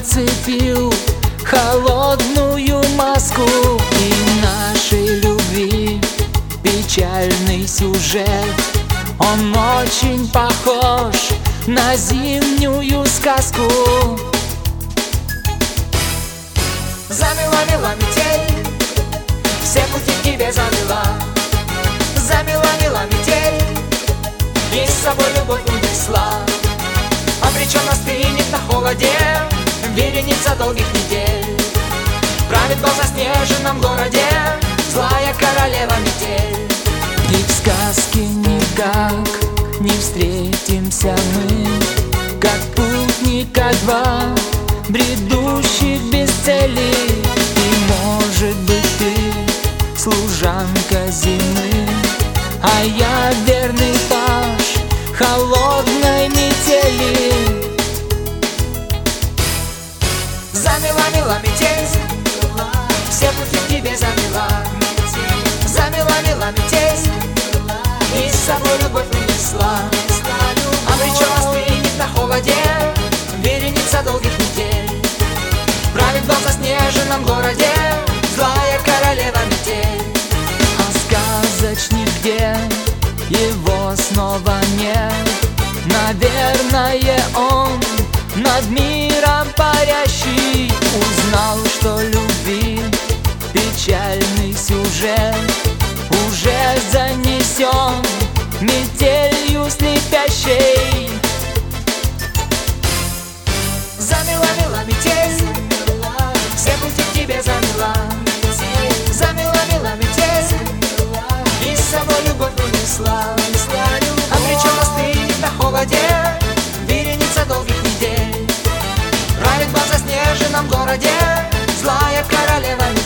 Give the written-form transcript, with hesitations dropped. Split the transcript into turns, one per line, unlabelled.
нацепил холодную маску, и нашей любви печальный сюжет. Он очень похож на зимнюю сказку.
Замела метель, все пути к тебе замела. Замела метель, и с собой любовь унесла. Обреченно стынет на холоде вереница долгих недель. Правит бал в заснеженном городе злая королева метель.
И в сказке никак не встретимся мы, как путника два, бредущих без цели. И может быть ты служанка зимы, а я верный паж холодной метели.
Замела метель, все пути к тебе замела. Замела метель, и с собой любовь унесла. Обреченно стынет на холоде вереница долгих недель. Правит бал в заснеженном городе злая королева метель.
А сказочник где? Его снова нет. Наверное, он над миром парящий узнал, что любви печальный сюжет уже занесен метелью слепящей.
Замела метель, все пути к тебе замела. Замела метель, и с собой любовь унесла. Обреченно стынет на холоде вереница долгих недель. Правит бал в заснеженном городе злая королева метель.